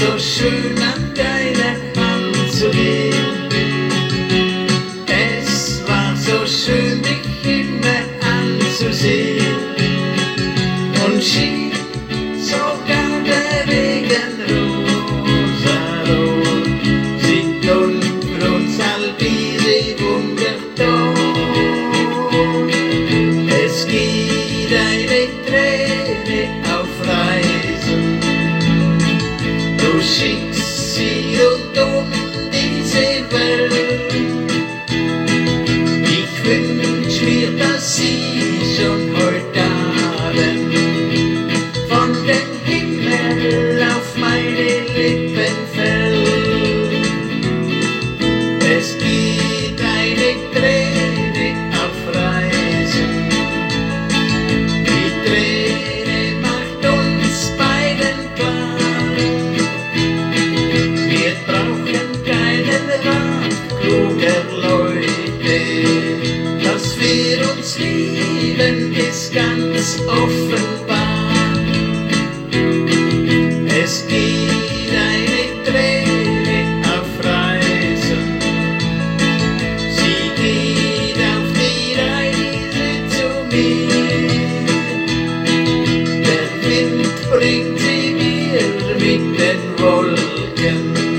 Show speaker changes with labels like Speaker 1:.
Speaker 1: so schön an deine Hand zu gehen. Es war so schön, dich immer anzusehen. Und schien sogar der Regen rosarot, sind dunkelrot, Alpise wundertot. Es geht eine Träne auf Reisen, du schickst sie rund um diese Welt. Ich wünsch mir, dass sie schon heute Abend von dem Himmel auf meine Lippen fällt. Es geht eine Träne auf Reisen, die Träne macht uns beiden klar. Wir brauchen keinen Rat kluger Leute, dass wir uns lieben, ist ganz offenbar. Es geht eine Träne auf Reisen, sie geht auf die Reise zu mir. Der Wind bringt sie mir mit den Wolken.